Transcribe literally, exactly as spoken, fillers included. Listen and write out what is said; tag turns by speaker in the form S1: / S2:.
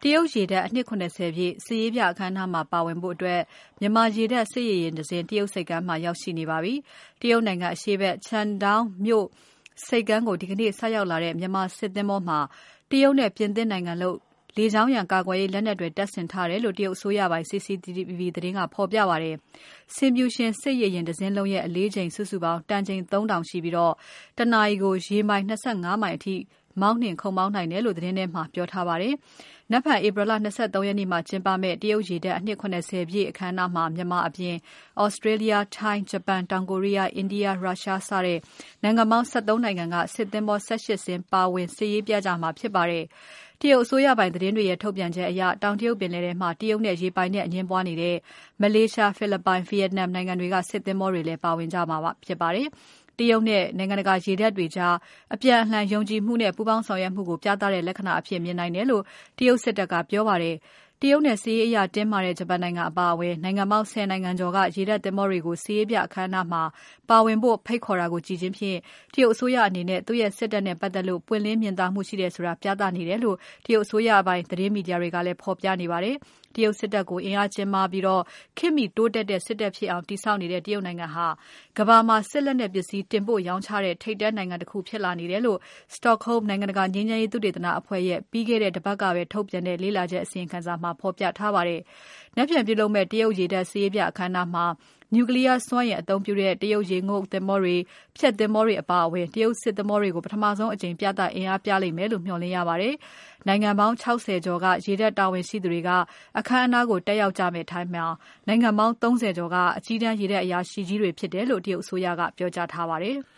S1: ရုတ်ရေတပ်အနှစ် ၇၀ ပြည့်စစ်ရေးပြအခမ်းအနားမှာပါဝင်ဖို့အတွက်မြန်မာရေတပ်စစ်ရေယာဉ်တစ်စင်းတရုတ်ဆိပ်ကမ်းမှာရောက်ရှိနေပါပြီ။တရုတ်နိုင်ငံအရှေ့ဘက် Qingdao မြို့ဆိပ်ကမ်းကိုဒီကနေ့ဆိုက်ရောက်လာတဲ့မြန်မာစစ်သင်္ဘောမှာတရုတ်နဲ့ပြင်သစ်နိုင်ငံလုပ်လေကြောင်းရန်ကာကွယ်ရေးလက်နက်တွေတပ်ဆင်ထားတယ်လို့တရုတ်အစိုးရပိုင် C C T V သတင်းကဖော်ပြပါတယ်။ဆင်ဖြူရှင်စစ်ရေယာဉ်တစ်စင်းလုံးရဲ့အလေးချိန်စုစုပေါင်းတန်ချိန် သုံးထောင်ရှိပြီးတနာရီကိုရေမိုင် ၂၅ မိုင်အထိမောင်းနှင်ခုန်မောင်းနိုင်တယ်လို့သတင်းထဲမှာပြောထားပါတယ်။နက်ဖြန်ဧပြီလ ၂၃ ရက်နေ့မှာကျင်းပမယ့်တရုတ်ရေတပ်အနှစ် ၇၀ ပြည့်အခမ်းအနားမှာမြန်မာအပြင် Australia, Thai, Japan, တောင်ကိုရီးယား, India, Russia စတဲ့နိုင်ငံပေါင်း ၁၃ နိုင်ငံကစစ်သင်္ဘော ၁၈ စင်းပါဝင်စစ်ရေးပြကြမှာဖြစ်ပါတယ်။တရုတ်အစိုးရပိုင်သတင်းတွေရဲ့ထုတ်ပြန်ချက်အရတောင်တရုတ်ပင်လယ်ထဲမှာတရုတ်နဲ့ရေပိုင်နက်အငြင်းပွားနေတဲ့မလေးရှား၊ဖိလစ်ပိုင်၊ဗီယက်နမ်နိုင်ငံတွေကစစ်သင်္ဘောတွေလည်းပါဝင်ကြမှာဖြစ်ပါတယ်။တရုတ်နဲ့နိုင်ငံတကာရေတပ်တွေကြားအပြန်အလှန်ယုံကြည်မှုနဲ့ပူးပေါင်းဆောင်ရွက်မှုကိုပြသတဲ့လက္ခဏာအဖြစ်မြင်နိုင်တယ်လို့တရုတ်စစ်တပ်ကပြောပါတယ်။တရုတ်နဲ့စစ်ရေးအရတင်းမာတဲ့ဂျပန်နိုင်ငံအပါအဝင်နိုင်ငံပေါင်း ၁၀ နိုင်ငံကျော်ကရေတပ်သင်္ဘောတွေကိုစစ်ရေးပြအခမ်းအနားမှာပါဝင်ဖို့ဖိတ်ခေါ်တာကိုကြည့်ခြင်းဖြင့်တရုတ်အစိုးရအနေနဲ့သူ့ရဲ့စစ်တပ်နဲ့ပတ်သက်လို့ပွင့်လင်းမြင်သာမှုရှိတယ်ဆိုတာပြသနေတယ်လို့တရုတ်အစိုးရပိုင်သတင်းမီဒီယာတွေကလည်းဖော်ပြနေပါတယ်။တရုတ်စစ်တပ်ကိုအင်အားကြီးမားပြီးခေတ်မီတိုးတက်တဲ့စစ်တပ်ဖြစ်အောင်တည်ဆောက်နေတဲ့တရုတ်နိုင်ငံဟာကမ္ဘာမှာစစ်လက်နက်ပစ္စည်းတင်ပို့ရောင်းချတဲ့ထိပ်တန်းနိုင်ငံတစ်ခုဖြစ်လာနေတယ်လို့ Stockholm နိုင်ငံတကာငြိမ်းချမ်းရေးသုတေသနအဖွဲ့ရဲ့ပြီးခဲ့တဲ့တပတ်ကပဲထုတ်ပြန်တဲ့လေ့လာချက်အစီရင်ခံစာမှာဖော်ပြထားပါတယ်။နက်ဖြန်ပြုလုပ်မဲ့တရုတ်ရေတပ်စစ်ရေးပြအခမ်းအနားမှာနျူကလီးယားစွမ်းအင်အသုံးပြုတဲ့တရုတ်ရေငုပ်သင်္ဘောတွေဖျက်သင်္ဘောတွေအပါအဝင်တရုတ်စစ်သင်္ဘောတွေကိုပထမဆုံးအကြိမ်ပြသအင်အားပြလိမ့်မယ်လို့မျှော်လင့်ရပါတယ်။နိုင်ငံပေါင်း ၆၀ ကျော်ကရေတပ်တာဝန်ရှိသူတွေကအခမ်းအနားကိုတက်ရောက်ကြမယ့်ထိုင်းမှာနိုင်ငံပေါင်း ၃၀ ကျော်ကအကြီးတန်းရေတပ်အရာရှိကြီးတွေဖြစ်တယ်လို့တရုတ်အစိုးရကပြောကြားထားပါတယ်။